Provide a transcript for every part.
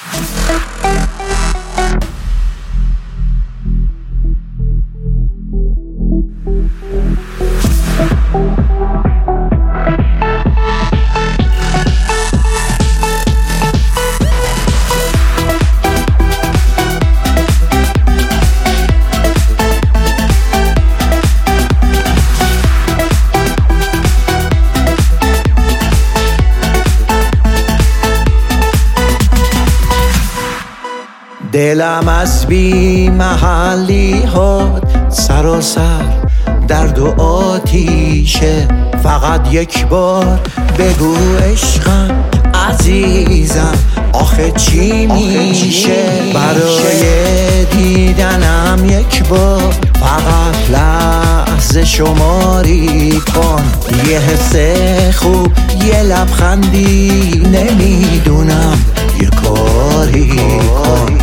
دلم از بی محلی هات سراسر درد و آتیشه. فقط یک بار بگو عشقم عزیزم آخه چی میشه؟ برای دیدنم یک بار فقط لحظه شماری کن. یه حس خوب یه لبخندی نمیدونم یه کاری کن.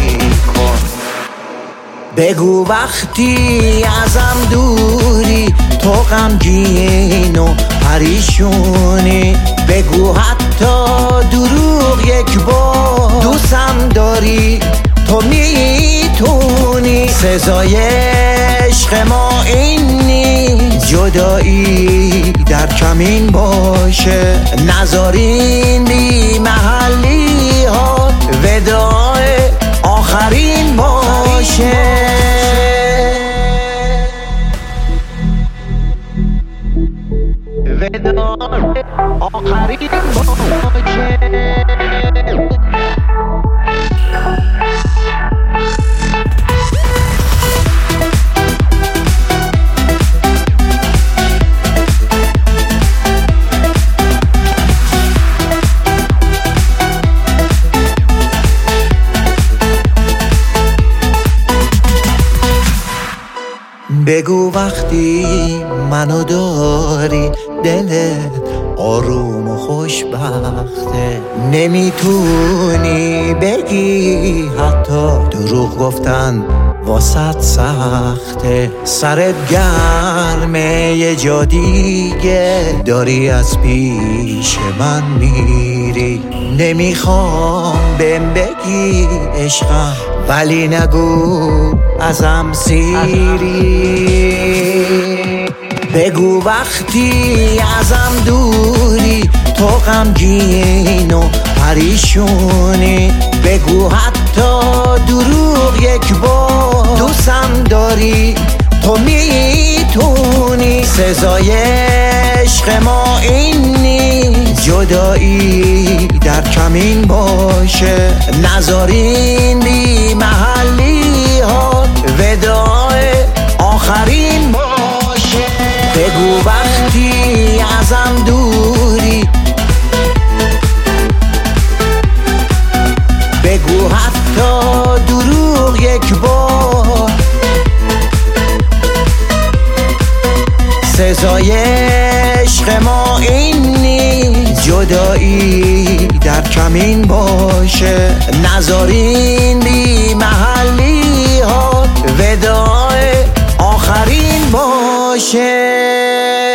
بگو وقتی ازم دوری تو غمگین و پریشونی. بگو حتی دروغ یک بار دوستم داری تو میتونی. سزای عشق ما این نیست جدایی در کمین باشه. نذارین بی محلی ها وداع آخرین باشه. وداع آخرین باشه. بگو وقتی منو داری دلت آروم و خوشبخته. نمیتونی بگی حتی دروغ گفتن واسط سخته. سرت گرمه یه جا دیگه داری از پیش من میری. نمیخوام بهم بگی عشقم ولی نگو ازم سیری. بگو وقتی ازم دوری تو غمگین و پریشونی. بگو حتی دروغ یک بار دوستم داری تو میتونی. سزای عشق ما این نیست جدایی در کمین باشه. نذارین بی محلی ها وداع آخرین باشه. بگو وقتی ازم دوری بگو حتی دروغ یک بار. سزای عشق ما این نیست جدایی در کمین باشه. نذارین بی محلی ها وداع آخرین باشه.